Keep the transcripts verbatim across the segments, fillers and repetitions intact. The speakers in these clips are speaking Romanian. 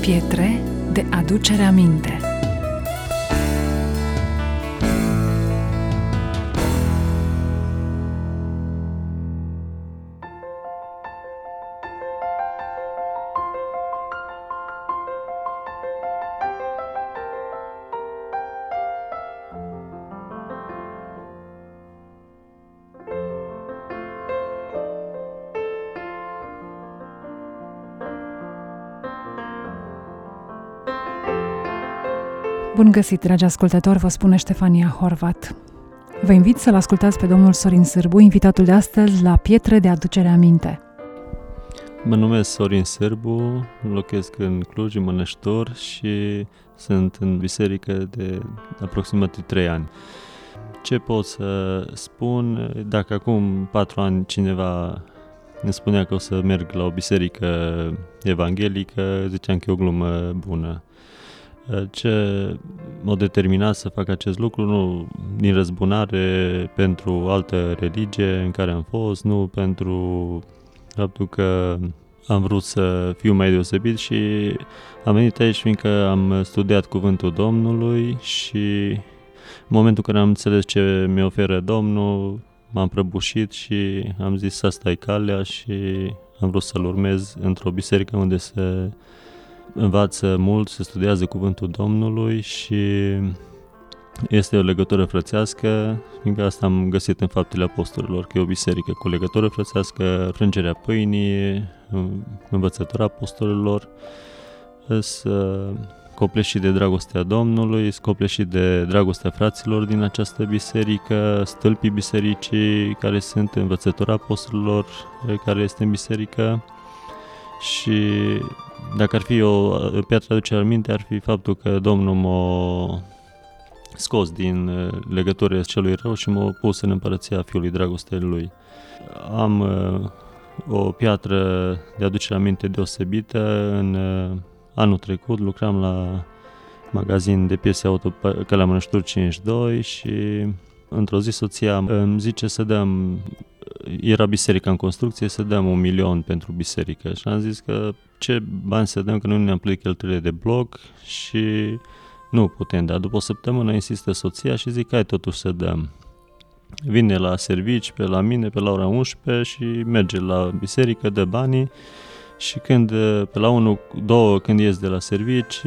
Pietre de aducere aminte. Bun găsit, dragi ascultători, vă spune Ștefania Horvat. Vă invit să-l ascultați pe domnul Sorin Sârbu, invitatul de astăzi la Pietre de aducere aminte. Mă numesc Sorin Sârbu, locuiesc în Cluj, în Mănăștur și sunt în biserică de aproximativ trei ani. Ce pot să spun? Dacă acum patru ani cineva îmi spunea că o să merg la o biserică evanghelică, ziceam că e o glumă bună. Ce m-a determinat să fac acest lucru? Nu din răzbunare pentru altă religie în care am fost, nu pentru faptul că am vrut să fiu mai deosebit, și am venit aici fiindcă am studiat cuvântul Domnului și în momentul în care am înțeles ce mi oferă Domnul, m-am prăbușit și am zis asta e calea și am vrut să-L urmez într-o biserică unde se învață mult, se studiază cuvântul Domnului și este o legătură frățească, fiindcă asta am găsit în Faptele Apostolilor, că e o biserică cu legătură frățească, frângerea pâinii, învățătura apostolilor, să copleșit de dragostea Domnului, copleșit de dragostea fraților din această biserică, stâlpii bisericii care sunt, învățătura apostolilor care este în biserică. Și dacă ar fi o piatră de aducere aminte, ar fi faptul că Domnul m-a scos din legăturile celui rău și m-a pus în împărăția Fiului Dragostei Lui. Am uh, o piatră de aducere aminte deosebită. În uh, anul trecut lucram la magazin de piese auto pe la Mănăștur cincizeci și doi și într-o zi soția îmi zice să dăm, era biserica în construcție, să dăm un milion pentru biserică. Și am zis că ce bani să dăm, că noi nu ne-am plătit cheltuielile de bloc și nu putem da. După o săptămână insistă soția și zic, hai totuși să dăm. Vine la servici pe la mine pe la ora unsprezece și merge la biserică, dă banii și când pe la unu două când ies de la servici,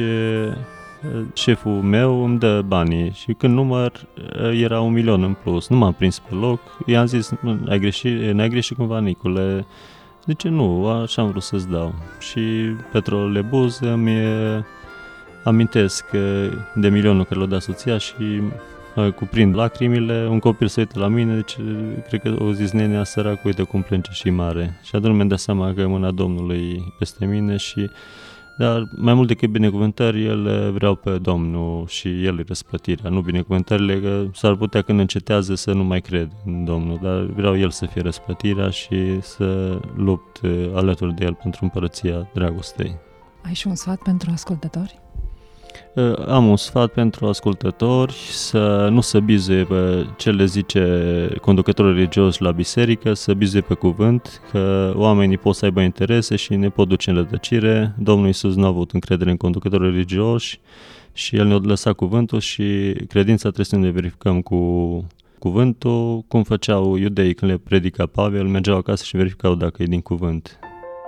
șeful meu îmi dă banii și când număr era un milion în plus. Nu m-am prins pe loc. I-am zis, ai greșit, n-ai greșit cumva, Nicule? Zice, nu, așa am vrut să-ți dau. Și Petro Lebuz îmi amintesc de milionul care l-a dat soția și cuprind lacrimile. Un copil se uită la mine, deci cred că o zis, nenea săracu, uite cum plânge și mare. Și atunci mi-am dat seama că e mâna Domnului peste mine și dar mai mult decât binecuvântări, el vreau pe Domnul și el e răsplătirea, nu binecuvântările, că s-ar putea când încetează să nu mai cred în Domnul, dar vreau el să fie răsplătirea și să lupt alături de el pentru împărăția dragostei. Ai și un sfat pentru ascultători? Am un sfat pentru ascultători, să nu se bizuie pe ce le zice conducătorul religios la biserică, să bizuie pe cuvânt, că oamenii pot să aibă interese și ne pot duce în rătăcire. Domnul Iisus nu a avut încredere în conducătorii religioși și El ne-a lăsat cuvântul și credința trebuie să ne verificăm cu cuvântul, cum făceau iudeii când le predica Pavel, mergeau acasă și verificau dacă e din cuvânt.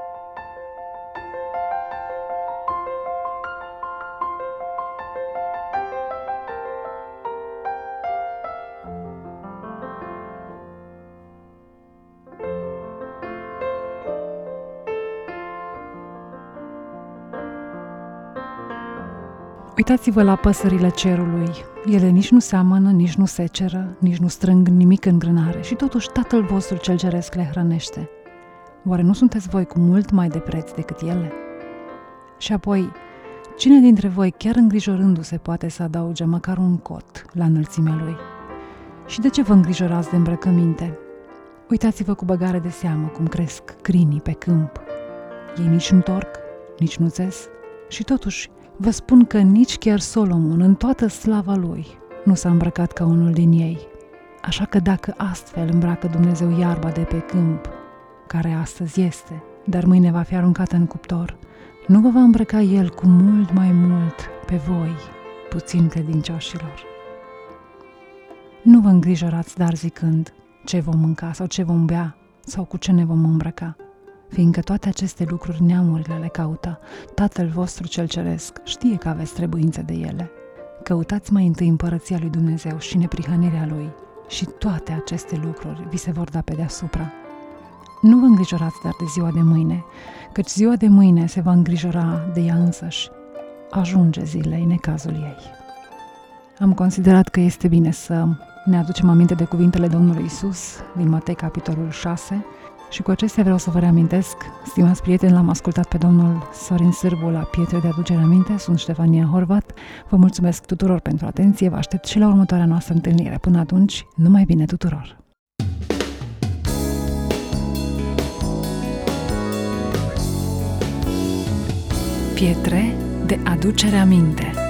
Uitați-vă la păsările cerului. Ele nici nu seamănă, nici nu seceră, nici nu strâng nimic în grânare și totuși Tatăl vostru cel ceresc le hrănește. Oare nu sunteți voi cu mult mai de preț decât ele? Și apoi, cine dintre voi, chiar îngrijorându-se, poate să adauge măcar un cot la înălțimea lui? Și de ce vă îngrijorați de îmbrăcăminte? Uitați-vă cu băgare de seamă cum cresc crinii pe câmp. Ei nici nu torc, nici nu țes și totuși vă spun că nici chiar Solomon, în toată slava lui, nu s-a îmbrăcat ca unul din ei. Așa că dacă astfel îmbracă Dumnezeu iarba de pe câmp, care astăzi este, dar mâine va fi aruncată în cuptor, nu vă va îmbrăca El cu mult mai mult pe voi, puțin credincioșilor. Nu vă îngrijorați dar zicând ce vom mânca sau ce vom bea sau cu ce ne vom îmbrăca, fiindcă toate aceste lucruri neamurile le caută. Tatăl vostru cel ceresc știe că aveți trebuințe de ele. Căutați mai întâi împărăția lui Dumnezeu și neprihănirea Lui și toate aceste lucruri vi se vor da pe deasupra. Nu vă îngrijorați dar de ziua de mâine, căci ziua de mâine se va îngrijora de ea însăși. Ajunge zilei necazul ei. Am considerat că este bine să ne aducem aminte de cuvintele Domnului Iisus din Matei, capitolul șase, și cu acestea vreau să vă reamintesc, stimați prieteni, l-am ascultat pe domnul Sorin Sârbu la Pietre de aducere aminte, sunt Ștefania Horvat, vă mulțumesc tuturor pentru atenție, vă aștept și la următoarea noastră întâlnire. Până atunci, numai bine tuturor! Pietre de aducere aminte.